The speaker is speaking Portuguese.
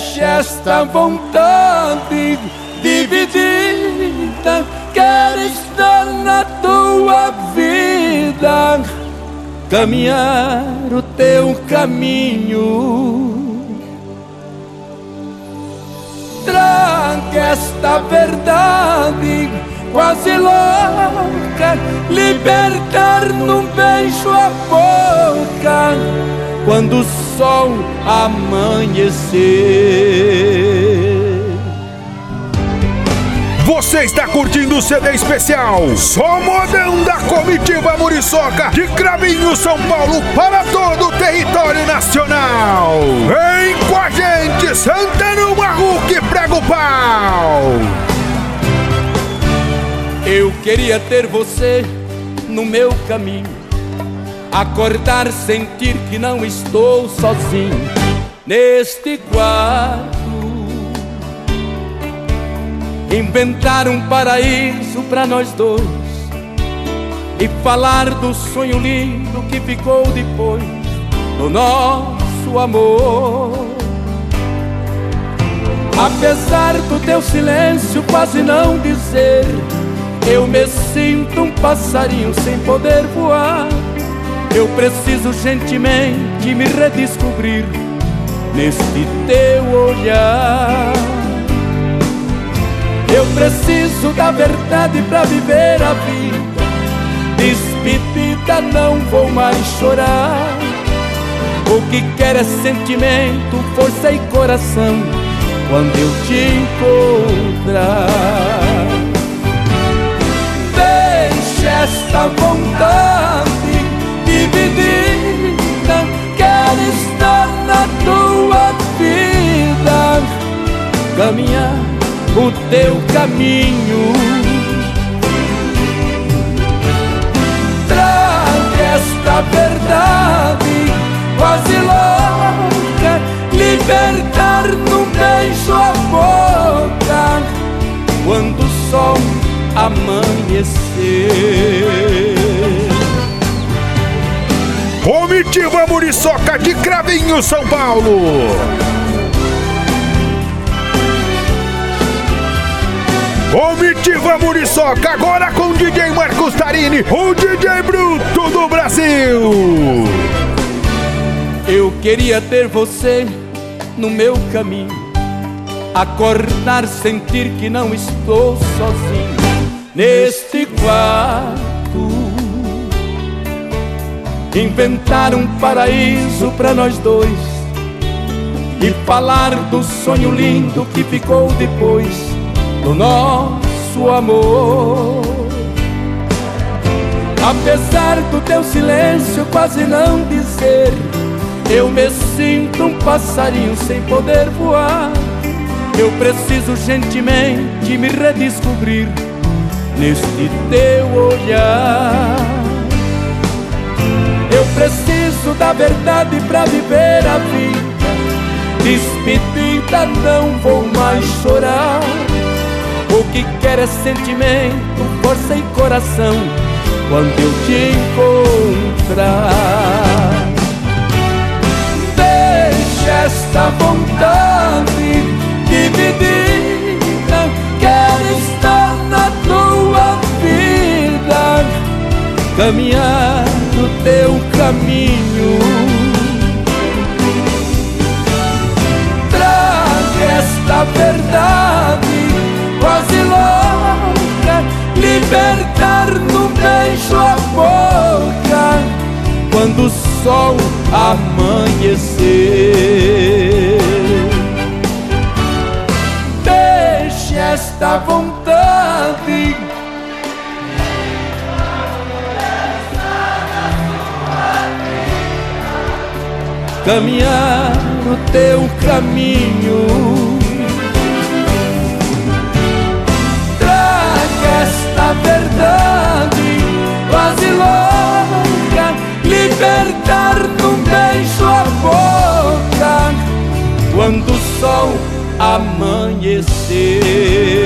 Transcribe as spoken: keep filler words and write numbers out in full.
Deixe esta vontade dividida, quero estar na tua vida, caminhar o teu caminho. Traga esta verdade quase louca, libertar num beijo a boca, quando o sol amanhecer. Você está curtindo o C D especial Só Modão da Comitiva Muriçoca de Cravinho, São Paulo, para todo o território nacional. Vem com a gente, Santana Marru, que prega o pau. Eu queria ter você no meu caminho, acordar, sentir que não estou sozinho neste quarto, inventar um paraíso pra nós dois e falar do sonho lindo que ficou depois do nosso amor. Apesar do teu silêncio quase não dizer, eu me sinto um passarinho sem poder voar. Eu preciso urgentemente me redescobrir neste teu olhar. Eu preciso da verdade pra viver a vida. Despedida, não vou mais chorar. O que quero é sentimento, força e coração quando eu te encontrar. Deixe esta vontade dividida, quero estar na tua vida, caminhar o teu caminho. Traga esta verdade quase louca, libertar num beijo a boca, quando o sol amanhecer. Comitiva Muriçoca de Cravinho, São Paulo. Comitiva Muriçoca, agora com o D J Marcos Tarini, o D J bruto do Brasil. Eu queria ter você no meu caminho, acordar, sentir que não estou sozinho neste quarto, inventar um paraíso pra nós dois e falar do sonho lindo que ficou depois do nosso amor. Apesar do teu silêncio quase não dizer, eu me sinto um passarinho sem poder voar. Eu preciso urgentemente me redescobrir neste teu olhar. Eu preciso da verdade pra viver a vida. Despedida, não vou mais chorar. O que quero é sentimento, força e coração quando eu te encontrar. Deixe esta vontade dividida, quero estar na tua vida, caminhar no teu caminho. Traga esta verdade quase louca, libertar no beijo a boca, quando o sol amanhecer. Deixe esta vontade caminhar no teu caminho. Esta verdade quase louca, libertar num beijo a boca, quando o sol amanhecer.